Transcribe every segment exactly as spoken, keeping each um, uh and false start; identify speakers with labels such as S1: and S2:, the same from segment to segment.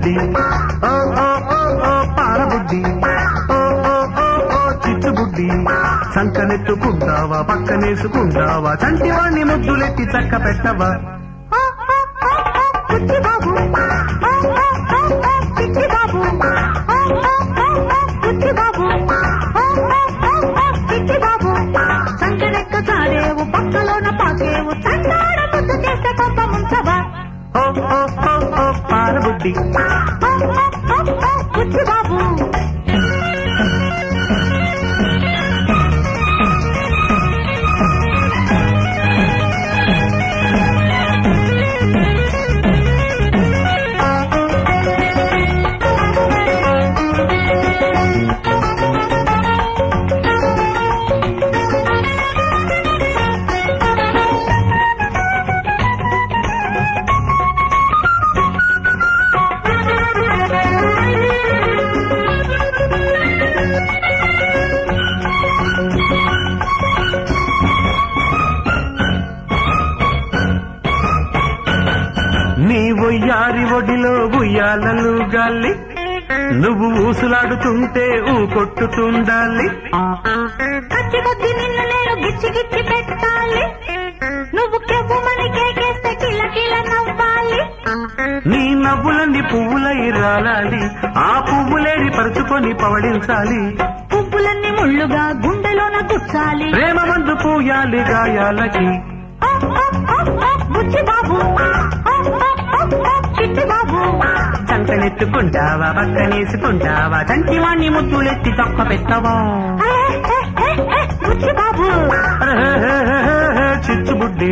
S1: బుడ్డి ఓ ఓ ఓ ఓ పాలబుడ్డి ఓ ఓ ఓ ఓ చిచ్చు బుడ్డి సంకనెత్తుకుంటావా పక్కనేసుకుంటావా చంటివాణ్ణి ముద్దులెట్టి చక్క పెట్టవా
S2: బాబు పిచ్చి బాబు పిచ్చి బాబు పిచ్చి బాబు సంకనెక్క చారేవు పక్కలోన పాకేవు చండాడ ముద్దు చేస్తే కొంప ముంచవా
S1: ఓ ఓ ఓ ఓ పాలబుడ్డి
S2: పిచ్చి బాబు
S1: నీ ఒయ్యారి ఒడిలో ఉయ్యాలలు గాలి నువ్వు ఊసులాడుతుంటే ఊ కొట్టుతుండాలి
S2: కచ్చి కొద్ది నిన్ను నేను గిచ్చి గిచ్చి పెట్టాలి నువ్వు కెవ్వుమని కేకేస్తే కిల కిల నవ్వాలి
S1: నీ నవ్వులన్నీ పువ్వులై రాలాలి ఆ పువ్వులేని పరుచుకొని పవడించాలి
S2: పువ్వులన్నీ ముళ్ళుగా గుండెలోన గుచ్చాలి
S1: ప్రేమ మందు పూయాలి గాయాలకి
S2: బుచ్చి బాబు చిట్టి బాబు
S1: చంకనెత్తుకుంటావా పక్కనేసుకుంటావా చంటివాణ్ణి ముద్దులెత్తి తొక్క పెట్టవా
S2: బుచ్చి బాబు
S1: చిచ్చుబుడ్డి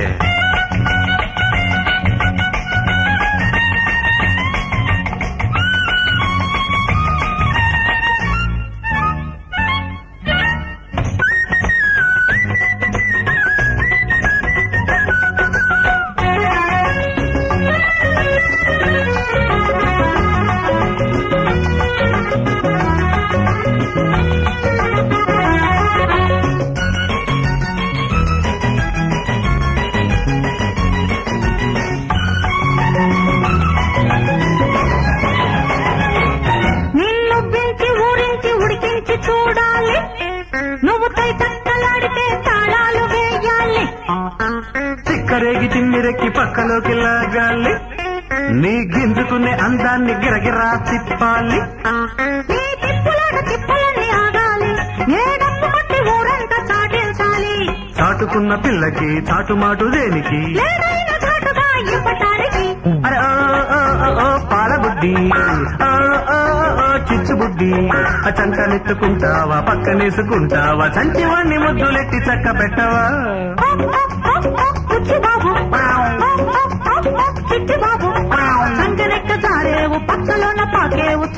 S2: చూడాలి నువ్వు తై తక్కలాడితే తాళాలు వేయాలి
S1: చిక్కరేగి తిమ్మిరెక్కి పక్కలోకి లాగాలి నీ గింజుకునే అందాన్ని గిరగిరా తిప్పాలి
S2: నీ తిప్పులాట తిప్పులన్నీ ఆగాలి ఏ డప్పు కొట్టి ఊరంతా చాటించాలి
S1: చాటుకున్న పిల్లకి చాటుమాటు దేనికి
S2: లేదైన చాటుగా ఇవ్వటానికి
S1: అరే ఓ పాలబుడ్డి చిచ్చుబుడ్డి చంకనెత్తుకుంటావా పక్కనేసుకుంటావా చంటివాణ్ణి ముద్దులెట్టి చక్క పెట్టవా
S2: బుచ్చి బాబు చిట్టి బాబు సంకనెక్క చారేవు పక్కలోన పాకేవు